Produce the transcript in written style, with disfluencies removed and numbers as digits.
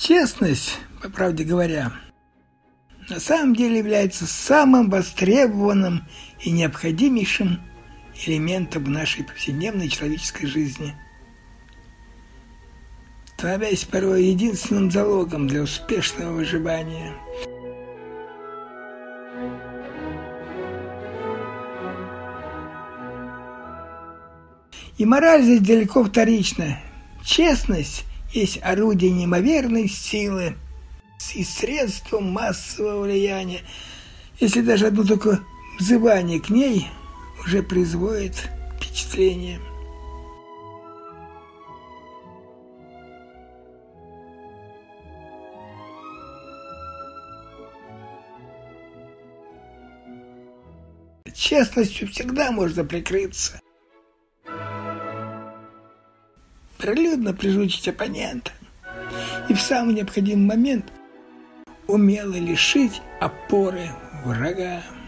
Честность, по правде говоря, на самом деле является самым востребованным и необходимейшим элементом нашей повседневной человеческой жизни, становясь порой единственным залогом для успешного выживания. И мораль здесь далеко вторична. Честность есть орудие неимоверной силы и средством массового влияния, если даже одно только взывание к ней уже производит впечатление. Честностью всегда можно прикрыться, прилюдно прижучить оппонента и в самый необходимый момент умело лишить опоры врага.